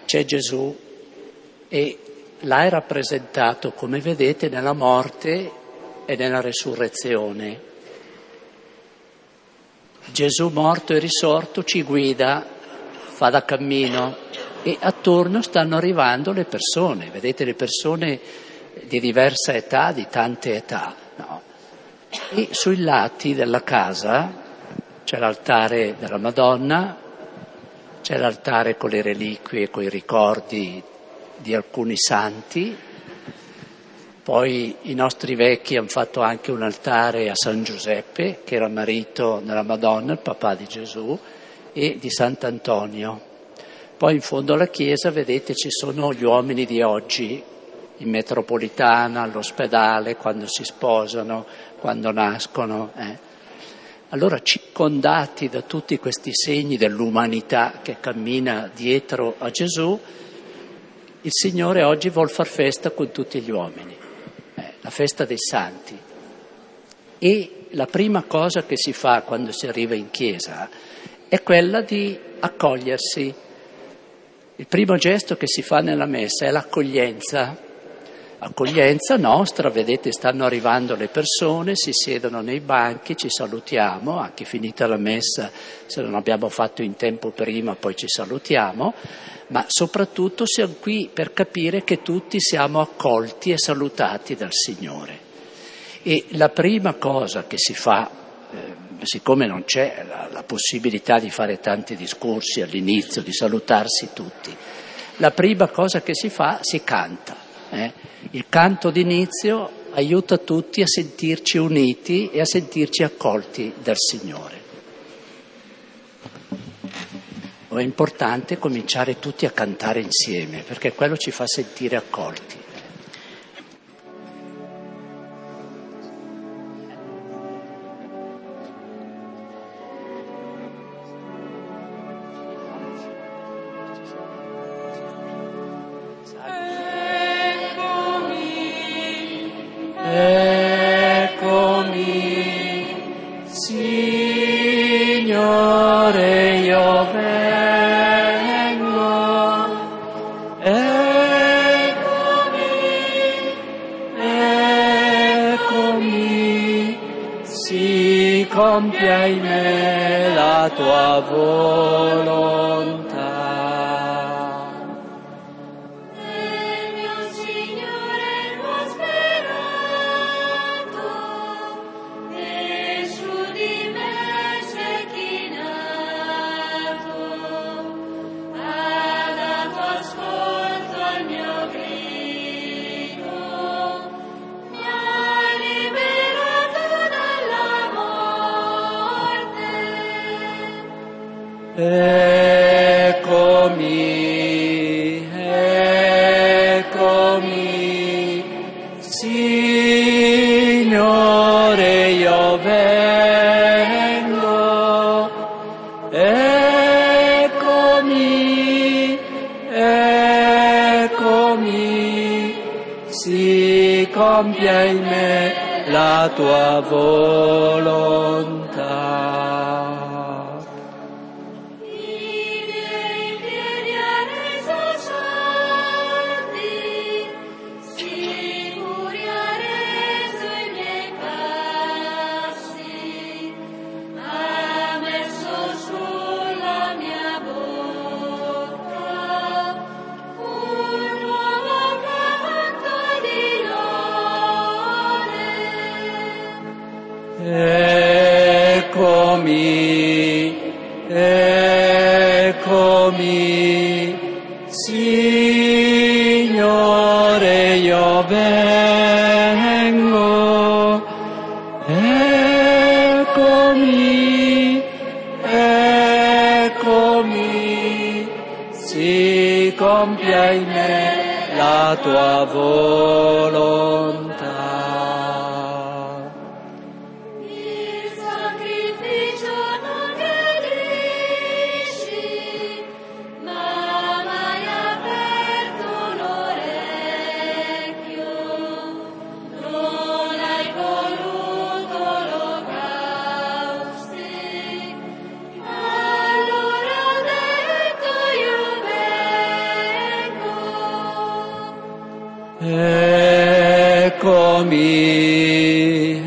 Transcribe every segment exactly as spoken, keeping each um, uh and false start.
c'è Gesù e là è rappresentato, come vedete, nella morte e nella resurrezione. Gesù morto e risorto ci guida, fa da cammino e attorno stanno arrivando le persone, vedete le persone di diversa età, di tante età, no? E sui lati della casa c'è l'altare della Madonna, c'è l'altare con le reliquie, con i ricordi di alcuni santi, poi i nostri vecchi hanno fatto anche un altare a San Giuseppe, che era marito della Madonna, il papà di Gesù, e di Sant'Antonio. Poi in fondo alla chiesa, vedete, ci sono gli uomini di oggi, in metropolitana, all'ospedale, quando si sposano, quando nascono. Eh. Allora, circondati da tutti questi segni dell'umanità che cammina dietro a Gesù, il Signore oggi vuol far festa con tutti gli uomini, eh, la festa dei santi. E la prima cosa che si fa quando si arriva in chiesa è quella di accogliersi. Il primo gesto che si fa nella messa è l'accoglienza. Accoglienza nostra, vedete, stanno arrivando le persone, si siedono nei banchi, ci salutiamo, anche finita la messa, se non abbiamo fatto in tempo prima poi ci salutiamo, ma soprattutto siamo qui per capire che tutti siamo accolti e salutati dal Signore. E la prima cosa che si fa, eh, siccome non c'è la, la possibilità di fare tanti discorsi all'inizio, di salutarsi tutti, la prima cosa che si fa, si canta. Eh? Il canto d'inizio aiuta tutti a sentirci uniti e a sentirci accolti dal Signore. È importante cominciare tutti a cantare insieme, perché quello ci fa sentire accolti. Compia in me la tua volontà. Nel mio Signore l'ho sperato, e su di me sei chinato, ha dato ascolto al mio grido, mi ha liberato dalla morte. Eccomi, eccomi, Signore, io vengo. Eccomi, eccomi, si compia in me la tua volontà. Eccomi, eccomi, Signore, io vengo. Eccomi, eccomi, si compia in me la tua volontà. Eccomi,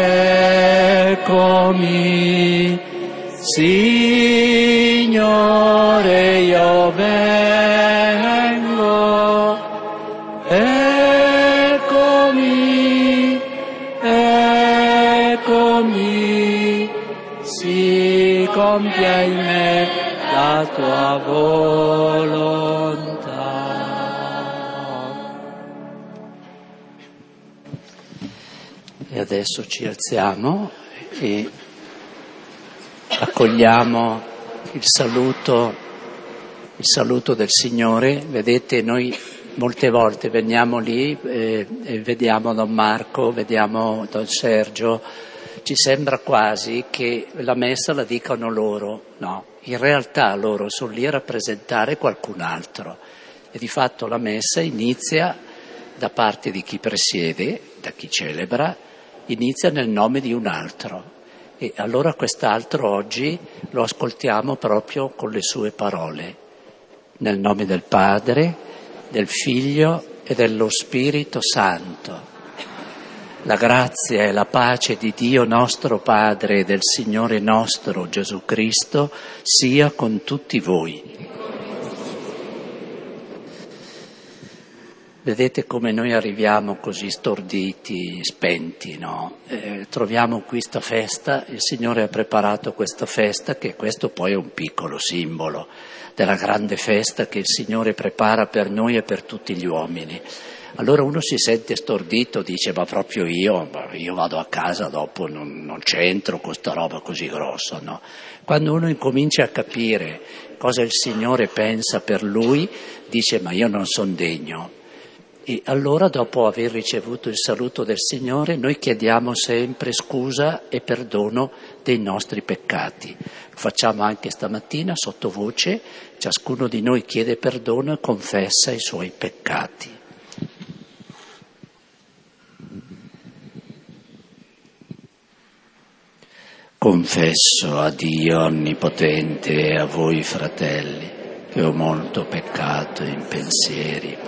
eccomi, Signore, io vengo. Eccomi, eccomi, si compia in me la tua volontà. E adesso ci alziamo e accogliamo il saluto, il saluto del Signore. Vedete, noi molte volte veniamo lì eh, e vediamo Don Marco, vediamo Don Sergio, ci sembra quasi che la messa la dicano loro. No, in realtà loro sono lì a rappresentare qualcun altro e di fatto la messa inizia da parte di chi presiede, da chi celebra, inizia nel nome di un altro. E allora quest'altro oggi lo ascoltiamo proprio con le sue parole, nel nome del Padre, del Figlio e dello Spirito Santo. La grazia e la pace di Dio nostro Padre e del Signore nostro Gesù Cristo sia con tutti voi. Vedete come noi arriviamo così storditi, spenti, no? Eh, troviamo qui sta festa, il Signore ha preparato questa festa, che questo poi è un piccolo simbolo della grande festa che il Signore prepara per noi e per tutti gli uomini. Allora uno si sente stordito, dice ma proprio io, io vado a casa dopo, non, non c'entro con sta roba così grossa, no? Quando uno incomincia a capire cosa il Signore pensa per lui, dice ma io non sono degno. E allora, dopo aver ricevuto il saluto del Signore, noi chiediamo sempre scusa e perdono dei nostri peccati. Lo facciamo anche stamattina sottovoce, ciascuno di noi chiede perdono e confessa i suoi peccati. Confesso a Dio Onnipotente e a voi fratelli che ho molto peccato in pensieri,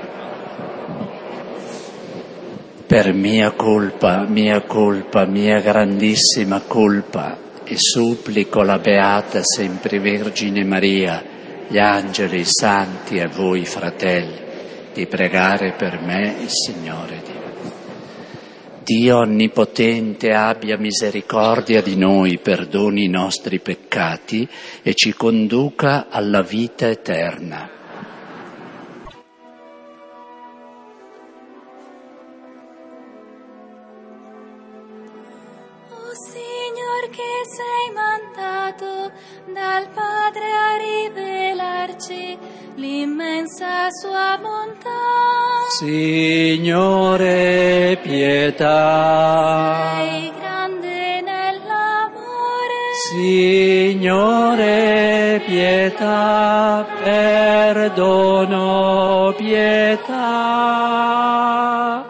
per mia colpa, mia colpa, mia grandissima colpa, e supplico la Beata Sempre Vergine Maria, gli angeli, i santi e voi fratelli, di pregare per me il Signore Dio. Dio Onnipotente abbia misericordia di noi, perdoni i nostri peccati e ci conduca alla vita eterna. Che sei mandato dal Padre a rivelarci l'immensa sua bontà. Signore, pietà. Sei grande nell'amore. Signore, pietà, perdono, pietà.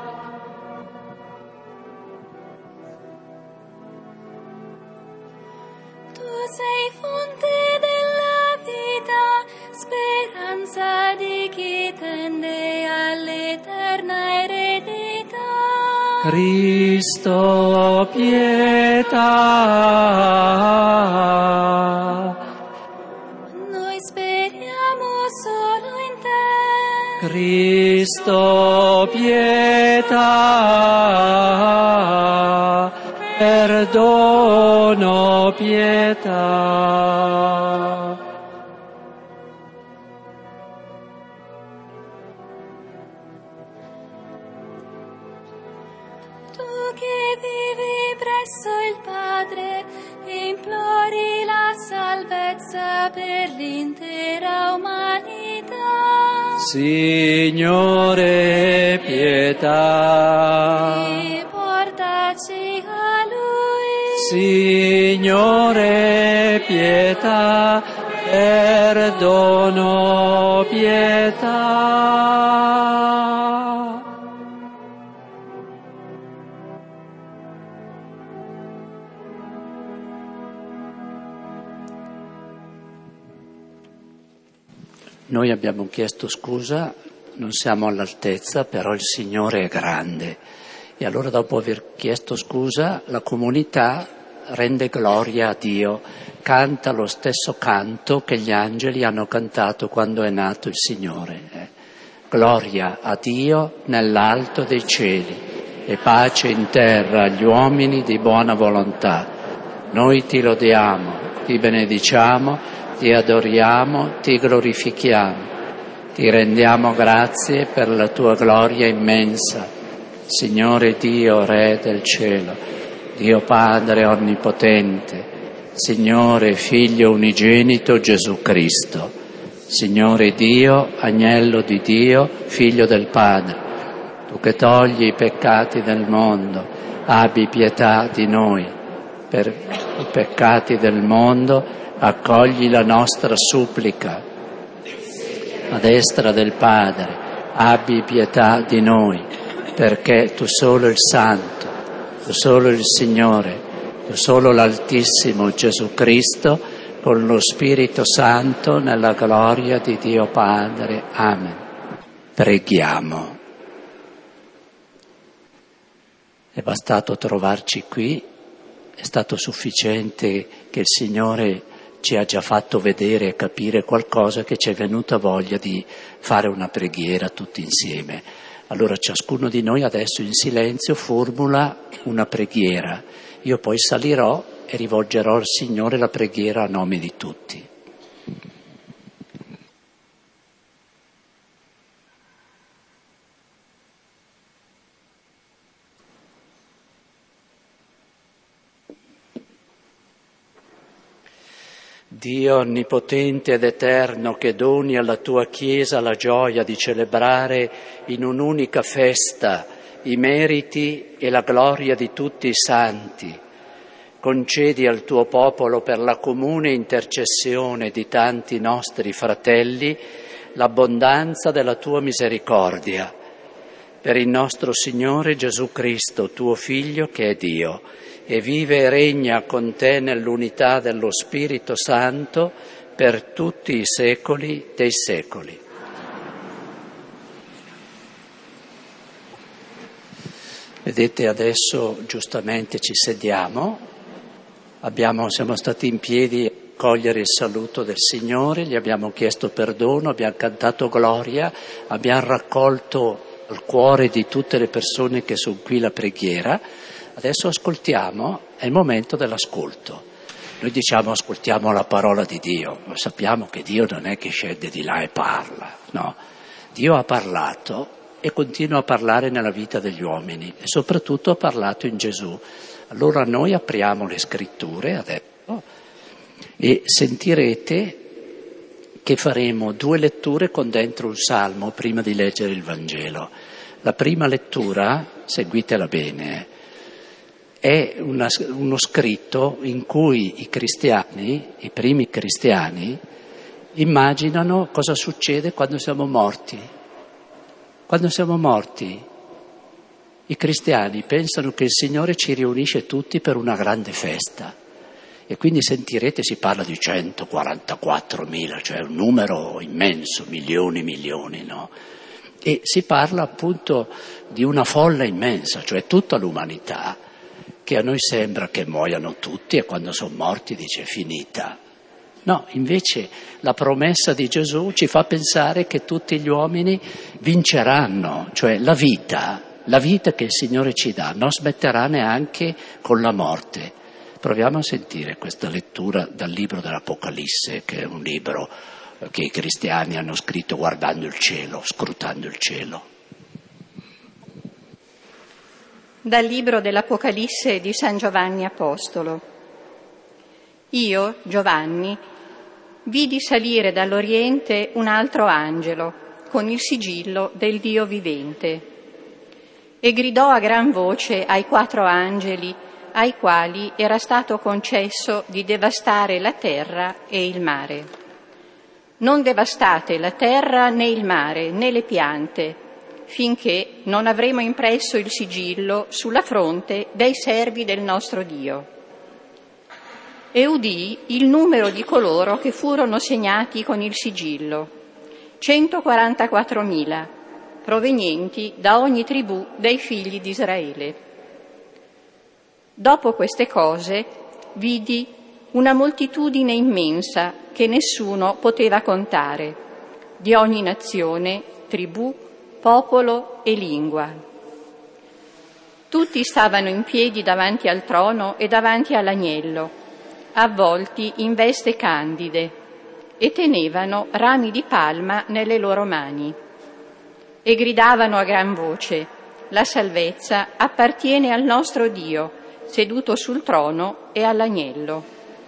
Sei fonte della vita, speranza di chi tende all'eterna eredità. Cristo, pietà. Noi speriamo solo in te. Cristo, pietà. Perdono, pietà. Tu che vivi presso il Padre, implori la salvezza per l'intera umanità. Signore, pietà. Riportaci a Lui. Signore, pietà, perdono, pietà. Noi abbiamo chiesto scusa non siamo all'altezza, però il Signore è grande. E allora, dopo aver chiesto scusa, la comunità rende gloria a Dio, canta lo stesso canto che gli angeli hanno cantato quando è nato il Signore. Eh. Gloria a Dio nell'alto dei cieli e pace in terra agli uomini di buona volontà. Noi ti lodiamo, ti benediciamo, ti adoriamo, ti glorifichiamo. Ti rendiamo grazie per la tua gloria immensa, Signore Dio, Re del cielo, Dio Padre onnipotente, Signore Figlio unigenito Gesù Cristo, Signore Dio, Agnello di Dio, Figlio del Padre, tu che togli i peccati del mondo, abbi pietà di noi. Per i peccati del mondo accogli la nostra supplica. A destra del Padre, abbi pietà di noi, perché tu solo il Santo, tu solo il Signore, tu solo l'Altissimo Gesù Cristo, con lo Spirito Santo, nella gloria di Dio Padre. Amen. Preghiamo. È bastato trovarci qui, è stato sufficiente che il Signore ci ha già fatto vedere e capire qualcosa, che ci è venuta voglia di fare una preghiera tutti insieme. Allora ciascuno di noi adesso in silenzio formula una preghiera. Io poi salirò e rivolgerò al Signore la preghiera a nome di tutti. Dio onnipotente ed eterno, che doni alla tua Chiesa la gioia di celebrare in un'unica festa i meriti e la gloria di tutti i santi, concedi al tuo popolo, per la comune intercessione di tanti nostri fratelli, l'abbondanza della tua misericordia. Per il nostro Signore Gesù Cristo, tuo Figlio, che è Dio, e vive e regna con te nell'unità dello Spirito Santo per tutti i secoli dei secoli. Vedete, adesso giustamente ci sediamo, abbiamo, siamo stati in piedi a cogliere il saluto del Signore, gli abbiamo chiesto perdono, abbiamo cantato gloria, abbiamo raccolto al cuore di tutte le persone che sono qui la preghiera. Adesso ascoltiamo, è il momento dell'ascolto. Noi diciamo ascoltiamo la parola di Dio, ma sappiamo che Dio non è che scende di là e parla, no. Dio ha parlato e continua a parlare nella vita degli uomini e soprattutto ha parlato in Gesù. Allora noi apriamo le scritture adesso e sentirete che faremo due letture con dentro un salmo prima di leggere il Vangelo. La prima lettura, seguitela bene, è una, uno scritto in cui i cristiani, i primi cristiani, immaginano cosa succede quando siamo morti. Quando siamo morti, i cristiani pensano che il Signore ci riunisce tutti per una grande festa. E quindi sentirete, si parla di centoquarantaquattromila, cioè un numero immenso, milioni e milioni, no? E si parla appunto di una folla immensa, cioè tutta l'umanità, che a noi sembra che muoiano tutti e quando sono morti dice è finita. No, invece la promessa di Gesù ci fa pensare che tutti gli uomini vinceranno, cioè la vita, la vita che il Signore ci dà non smetterà neanche con la morte. Proviamo a sentire questa lettura dal libro dell'Apocalisse, che è un libro che i cristiani hanno scritto guardando il cielo, scrutando il cielo. Dal libro dell'Apocalisse di San Giovanni Apostolo. Io, Giovanni, vidi salire dall'Oriente un altro angelo con il sigillo del Dio vivente e gridò a gran voce ai quattro angeli ai quali era stato concesso di devastare la terra e il mare. Non devastate la terra né il mare né le piante, finché non avremo impresso il sigillo sulla fronte dei servi del nostro Dio. E udii il numero di coloro che furono segnati con il sigillo, centoquarantaquattromila, provenienti da ogni tribù dei figli di Israele. Dopo queste cose vidi una moltitudine immensa che nessuno poteva contare, di ogni nazione, tribù, popolo e lingua. Tutti stavano in piedi davanti al trono e davanti all'agnello, avvolti in veste candide, e tenevano rami di palma nelle loro mani. E gridavano a gran voce: la salvezza appartiene al nostro Dio, seduto sul trono, e all'agnello.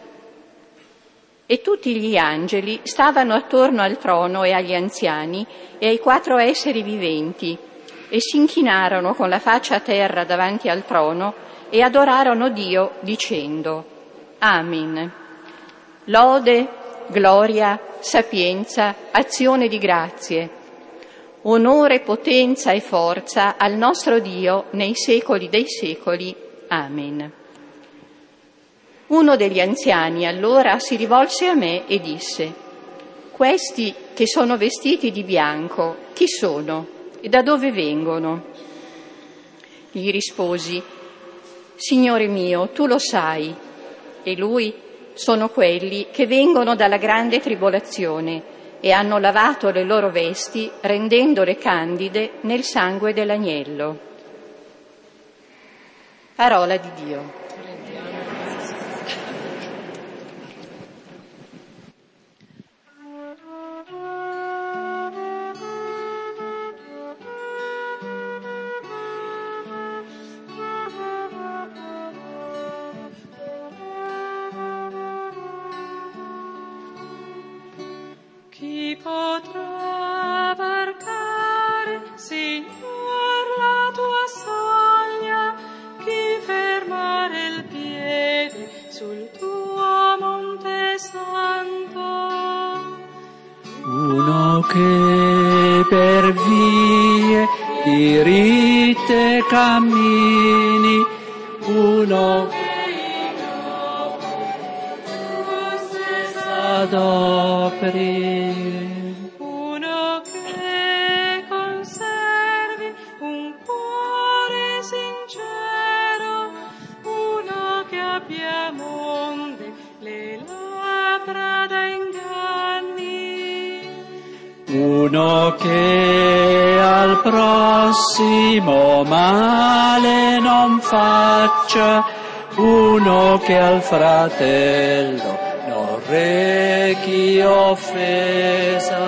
E tutti gli angeli stavano attorno al trono e agli anziani e ai quattro esseri viventi, e si inchinarono con la faccia a terra davanti al trono e adorarono Dio dicendo: Amen. Lode, gloria, sapienza, azione di grazie, onore, potenza e forza al nostro Dio nei secoli dei secoli. Amen. Uno degli anziani allora si rivolse a me e disse: questi che sono vestiti di bianco, chi sono e da dove vengono? Gli risposi: Signore mio, tu lo sai. E lui: sono quelli che vengono dalla grande tribolazione e hanno lavato le loro vesti rendendole candide nel sangue dell'agnello. Parola di Dio. Chi potrà varcare, Signor, la tua soglia? Chi fermare il piede sul tuo monte santo? Uno che per vie diritte cammini, uno che adopri, Uno che conservi un cuore sincero, uno che abbia monde le labbra da inganni, uno che al prossimo male non faccia, uno che al fratello non rechi offesa,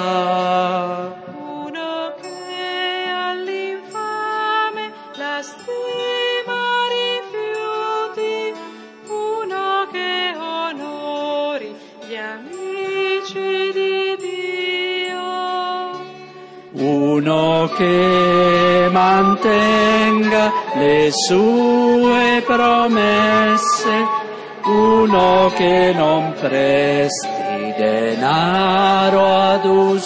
uno che all'infame la stima rifiuti, uno che onori gli amici di Dio, uno che mantenga le sue promesse, uno che non presti denaro ad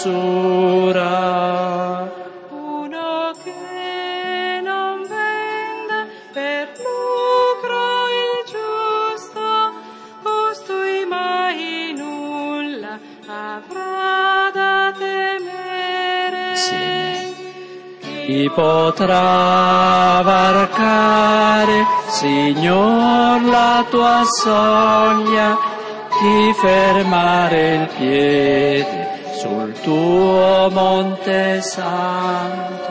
usura, uno che non venda per lucro il giusto, costui mai nulla avrà da temere. chi potrà varcare, Signor, la tua soglia, chi fermare il piede sul tuo monte santo.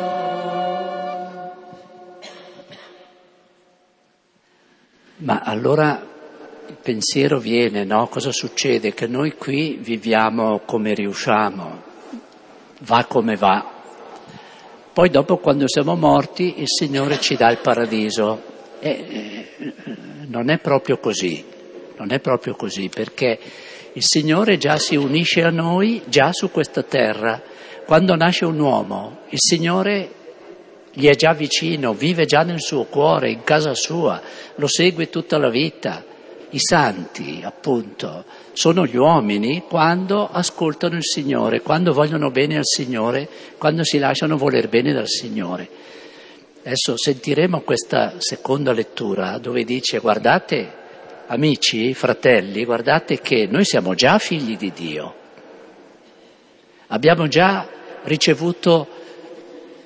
Ma allora il pensiero viene, no? Cosa succede? Che noi qui viviamo come riusciamo, va come va. Poi dopo, quando siamo morti, il Signore ci dà il paradiso. E eh, non è proprio così, non è proprio così, perché il Signore già si unisce a noi, già su questa terra. Quando nasce un uomo, il Signore gli è già vicino, vive già nel suo cuore, in casa sua, lo segue tutta la vita. I santi, appunto, sono gli uomini quando ascoltano il Signore, quando vogliono bene al Signore, quando si lasciano voler bene dal Signore. Adesso sentiremo questa seconda lettura dove dice: guardate, amici, fratelli, guardate che noi siamo già figli di Dio. Abbiamo già ricevuto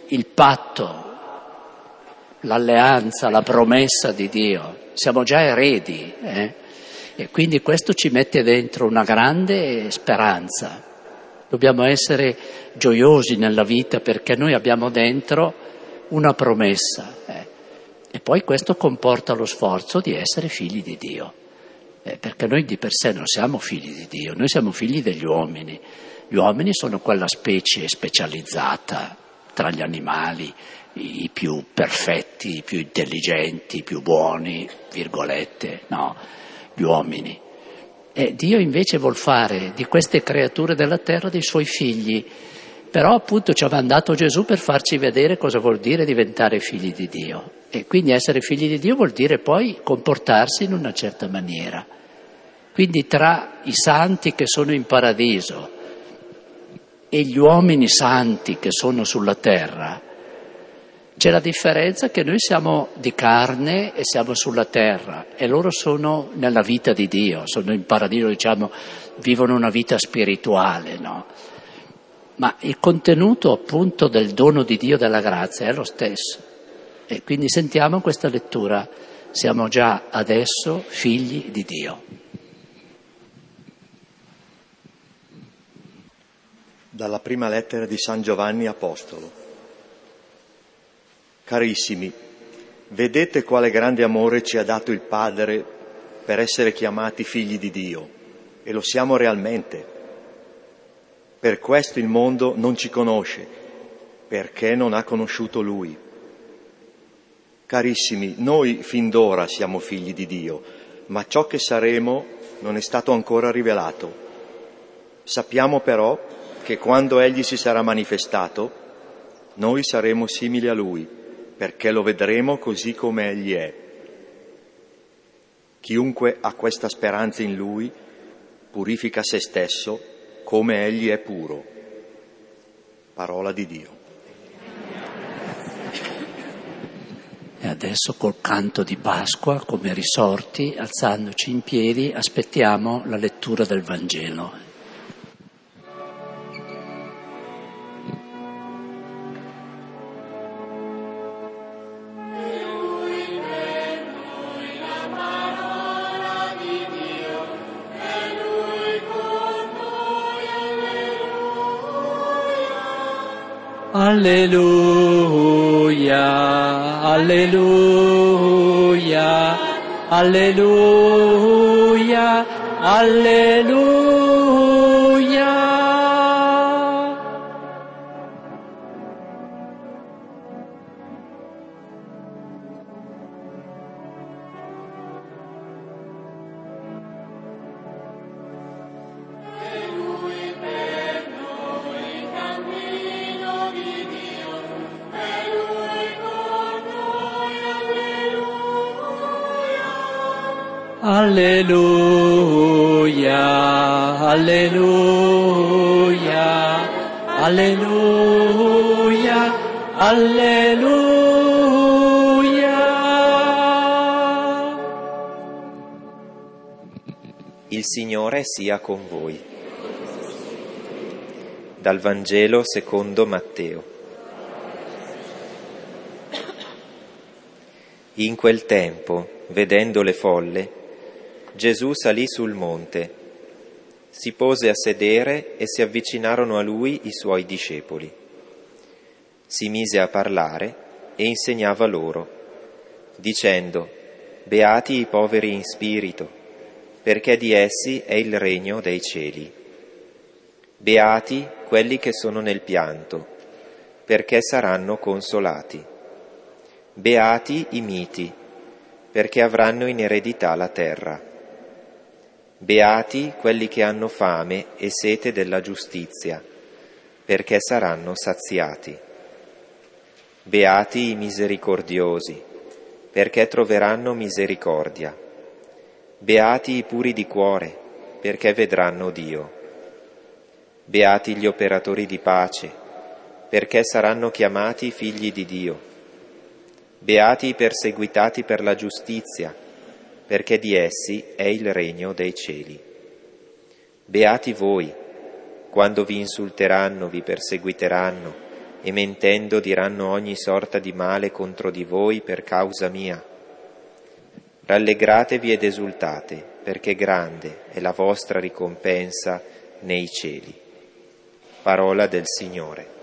il patto, l'alleanza, la promessa di Dio, siamo già eredi, eh? E quindi questo ci mette dentro una grande speranza. Dobbiamo essere gioiosi nella vita perché noi abbiamo dentro una promessa, eh? E poi questo comporta lo sforzo di essere figli di Dio, eh, perché noi di per sé non siamo figli di Dio, noi siamo figli degli uomini. Gli uomini sono quella specie specializzata tra gli animali, i più perfetti, i più intelligenti, i più buoni, virgolette, no, gli uomini. E Dio invece vuol fare di queste creature della terra dei suoi figli, però appunto ci ha mandato Gesù per farci vedere cosa vuol dire diventare figli di Dio. E quindi essere figli di Dio vuol dire poi comportarsi in una certa maniera. Quindi tra i santi che sono in paradiso e gli uomini santi che sono sulla terra, c'è la differenza che noi siamo di carne e siamo sulla terra e loro sono nella vita di Dio, sono in paradiso, diciamo, vivono una vita spirituale, no? Ma il contenuto appunto del dono di Dio della grazia è lo stesso. E quindi sentiamo questa lettura, siamo già adesso figli di Dio. Dalla prima lettera di San Giovanni Apostolo. Carissimi, vedete quale grande amore ci ha dato il Padre per essere chiamati figli di Dio, e lo siamo realmente. Per questo il mondo non ci conosce, perché non ha conosciuto Lui. Carissimi, noi fin d'ora siamo figli di Dio, ma ciò che saremo non è stato ancora rivelato. Sappiamo però che quando Egli si sarà manifestato, noi saremo simili a Lui, perché lo vedremo così come Egli è. Chiunque ha questa speranza in Lui purifica se stesso come Egli è puro. Parola di Dio. E adesso col canto di Pasqua, come risorti, alzandoci in piedi, aspettiamo la lettura del Vangelo. Alleluia, alleluia, alleluia, alleluia. Alleluia, alleluia, alleluia, alleluia. Il Signore sia con voi. Dal Vangelo secondo Matteo. In quel tempo, vedendo le folle, Gesù salì sul monte, si pose a sedere e si avvicinarono a lui i suoi discepoli. Si mise a parlare e insegnava loro, dicendo: Beati i poveri in spirito, perché di essi è il regno dei cieli. Beati quelli che sono nel pianto, perché saranno consolati. Beati i miti, perché avranno in eredità la terra. Beati quelli che hanno fame e sete della giustizia, perché saranno saziati. Beati i misericordiosi, perché troveranno misericordia. Beati i puri di cuore, perché vedranno Dio. Beati gli operatori di pace, perché saranno chiamati figli di Dio. Beati i perseguitati per la giustizia, perché di essi è il regno dei cieli. Beati voi, quando vi insulteranno, vi perseguiteranno e mentendo diranno ogni sorta di male contro di voi per causa mia. Rallegratevi ed esultate, perché grande è la vostra ricompensa nei cieli. Parola del Signore.